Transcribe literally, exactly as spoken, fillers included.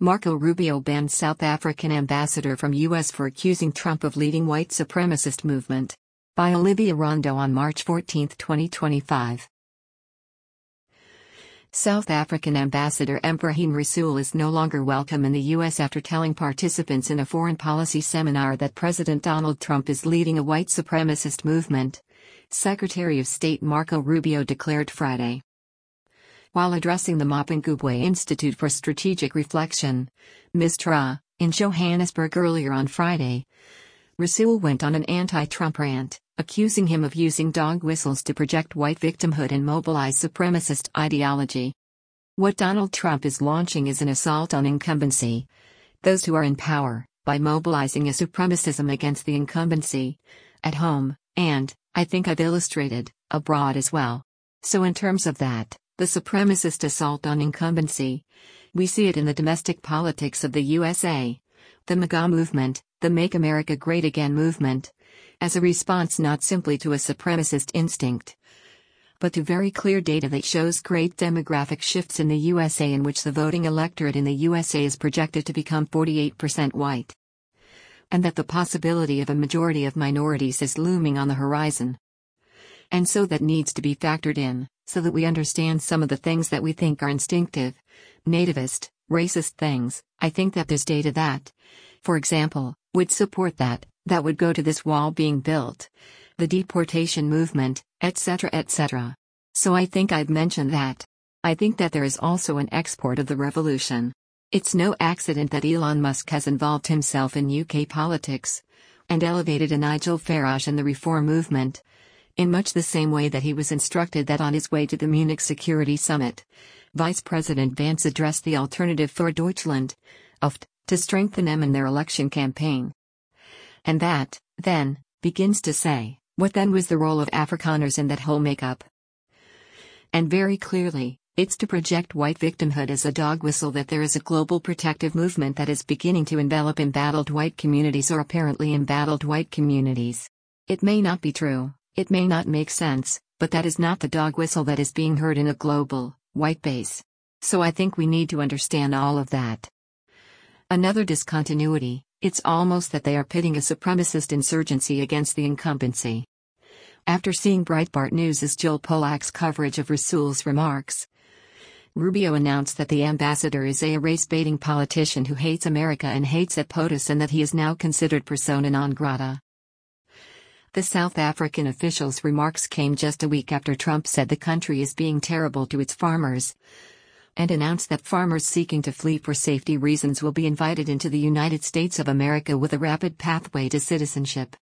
Marco Rubio banned South African ambassador from U S for accusing Trump of leading white supremacist movement. By Olivia Rondo on March fourteenth, twenty twenty-five. South African Ambassador Ebrahim Rasool is no longer welcome in the U S after telling participants in a foreign policy seminar that President Donald Trump is leading a white supremacist movement, Secretary of State Marco Rubio declared Friday. While addressing the Mapungubwe Institute for Strategic Reflection, MISTRA, in Johannesburg earlier on Friday, Rasool went on an anti-Trump rant, accusing him of using dog whistles to project white victimhood and mobilize supremacist ideology. What Donald Trump is launching is an assault on incumbency, those who are in power, by mobilizing a supremacism against the incumbency, at home, and, I think I've illustrated, abroad as well. So in terms of that, the supremacist assault on incumbency, we see it in the domestic politics of the U S A, the MAGA movement, the Make America Great Again movement, as a response not simply to a supremacist instinct, but to very clear data that shows great demographic shifts in the U S A, in which the voting electorate in the U S A is projected to become forty-eight percent white, and that the possibility of a majority of minorities is looming on the horizon. And so that needs to be factored in, so that we understand some of the things that we think are instinctive, nativist, racist things. I think that there's data that, for example, would support that, that would go to this wall being built, the deportation movement, et cetera et cetera. So I think I've mentioned that. I think that there is also an export of the revolution. It's no accident that Elon Musk has involved himself in U K politics, and elevated a Nigel Farage in the reform movement, in much the same way that he was instructed that on his way to the Munich Security Summit, Vice President Vance addressed the Alternative for Deutschland, A F D, to strengthen them in their election campaign. And that, then, begins to say, what then was the role of Afrikaners in that whole makeup? And very clearly, it's to project white victimhood as a dog whistle that there is a global protective movement that is beginning to envelop embattled white communities, or apparently embattled white communities. It may not be true, it may not make sense, but that is not the dog whistle that is being heard in a global, white base. So I think we need to understand all of that. Another discontinuity, it's almost that they are pitting a supremacist insurgency against the incumbency. After seeing Breitbart News' Jill Pollack's coverage of Rasool's remarks, Rubio announced that the ambassador is a race-baiting politician who hates America and hates at POTUS, and that he is now considered persona non grata. The South African official's remarks came just a week after Trump said the country is being terrible to its farmers, and announced that farmers seeking to flee for safety reasons will be invited into the United States of America with a rapid pathway to citizenship.